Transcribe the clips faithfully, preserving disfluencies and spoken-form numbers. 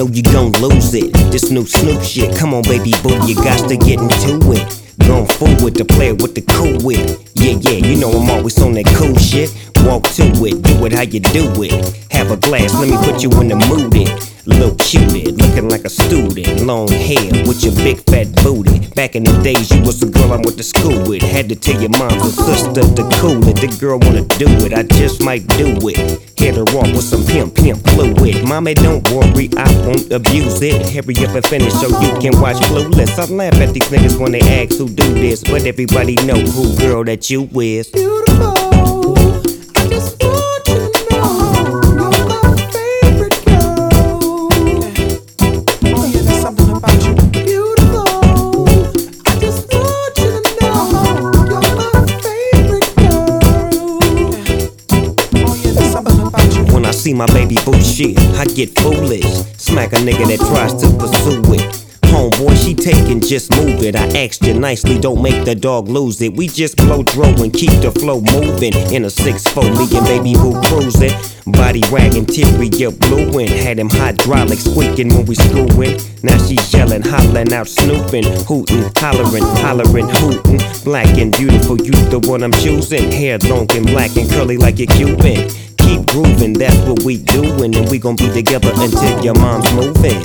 know you gon' lose it. This new Snoop shit, come on baby boo, you got to get into it. Going forward to play with the cool wit. Yeah, yeah, you know I'm always on that cool shit. Walk to it, do it how you do it. Have a glass, let me put you in the mood it. Little cutie, looking like a student. Long hair with your big fat booty. Back in the days, you was the girl I went to school with. Had to tell your mom and sister to cool it. The girl wanna do it, I just might do it. Hit her off with some pimp, pimp fluid. Mommy, don't worry, I won't abuse it. Hurry up and finish so you can watch Clueless. I laugh at these niggas when they ask who do this, but everybody know who girl that you is. Beautiful. I just want you to know you're my favorite girl. Oh yeah, there's something about you. Beautiful. I just want you to know you're my favorite girl. Oh yeah, there's something about you. When I see my baby boo shit, I get foolish. Smack a nigga that tries to pursue it. Homeboy, she taking, just move it. I asked you nicely, don't make the dog lose it. We just blow dro and keep the flow moving. In a six four, me and baby boo cruising. Body wagging, interior blueing. Had him hydraulic squeaking when we screwing. Now she yelling, hollering out, snooping, hooting, hollering, hollering, hooting. Black and beautiful, you the one I'm choosing. Hair long and black and curly like a Cuban. Keep grooving, that's what we doing. And we gon' be together until your mom's moving.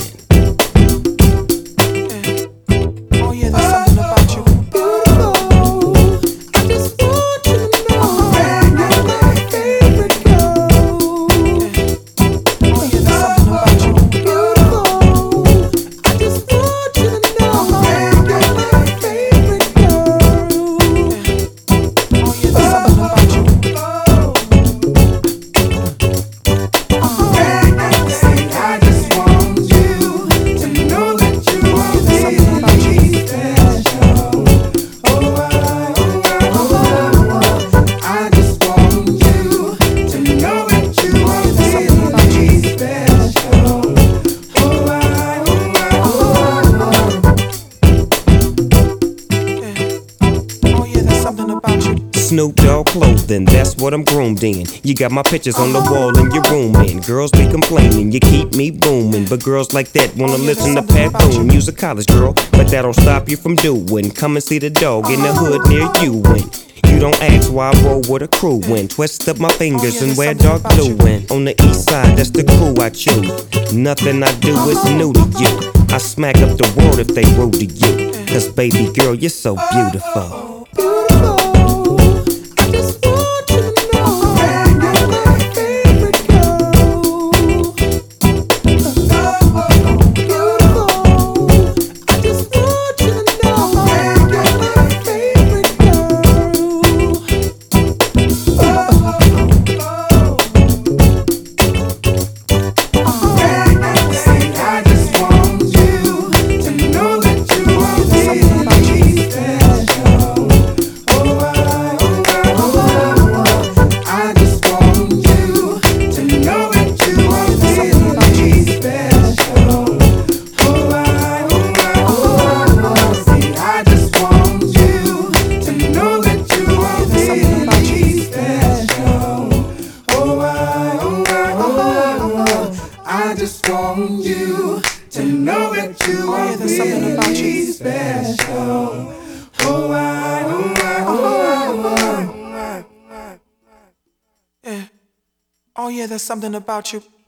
Snoop Dogg clothing, that's what I'm groomed in. You got my pictures on the wall in your room, and girls be complaining, you keep me booming. But girls like that wanna listen to Pat Boone. You's a college girl, but that don't stop you from doing. Come and see the dog in the hood near you. And you don't ask why I roll with a crew. And twist up my fingers and wear dark blue. And on the east side, that's the crew I choose. Nothing I do is new to you. I smack up the world if they rude to you. Cause baby girl, you're so beautiful. I just want you to know that you are really special. Oh, I, oh, I, oh, I, oh, I. Yeah. Oh, yeah, there's something about you.